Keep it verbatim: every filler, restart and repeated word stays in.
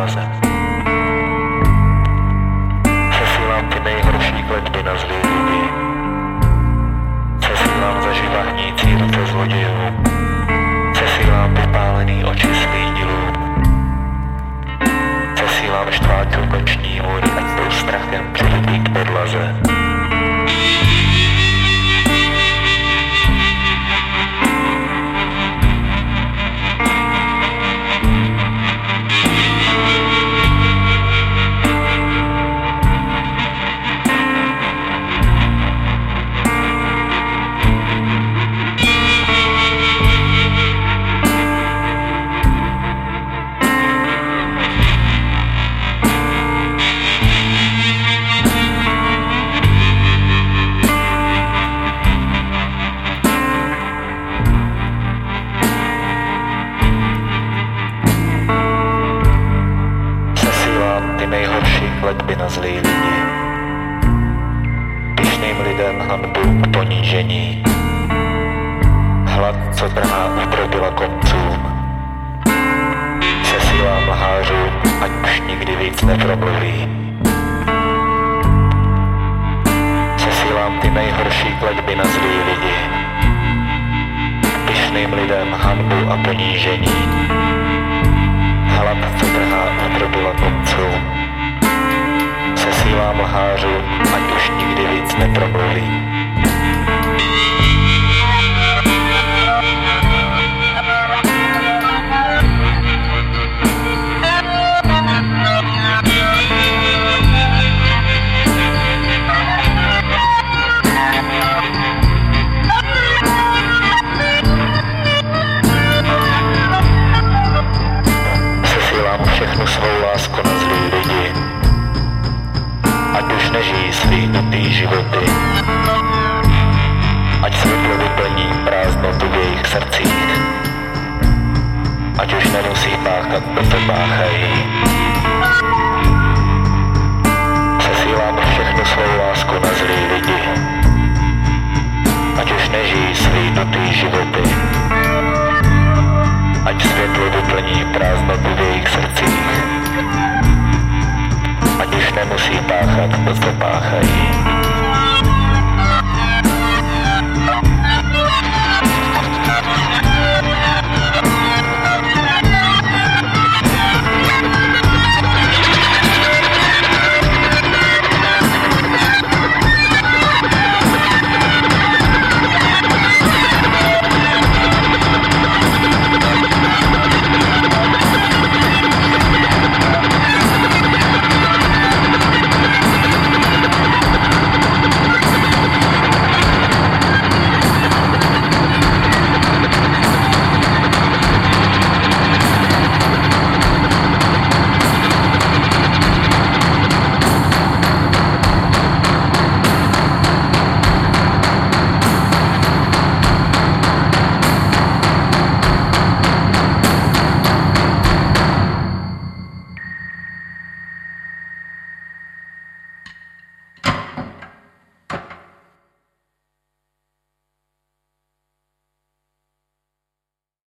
dráze. Přesílám ty nejhorší kletby na zlý lidi. Přesílám zaživa hnící ruce zlodějů. Přesílám vypálený oči slídilů. Přesílám štváčů koční můry, ať jdou strachem přilitý k podlaze. Nejhorší kletby na zlý lidi. Pyšným lidem hanbu a ponížení. Hlad, co trhá utrpěla koncům. Přesílám lhářům, ať už nikdy víc nepromluví. Přesílám ty nejhorší kletby na zlý lidi. Pyšným lidem hanbu a ponížení. Hlad, co trhá utrpěla koncům. Přesílám lhářů, ať už nikdy víc nepromluví. Přesílám všechnu svou lásku na zlý lidi. Ať už nežijí svý nutý životy. Ať světlo vyplní prázdnotu v jejich srdcích. Ať už nemusí páchat to, co páchají. Přesílám všechnu svou lásku na zlý lidi. Ať už nežijí svý nutý životy. Ať světlo vyplní prázdnotu v jejich srdcích. Ať už nemusí páchat to, co páchají.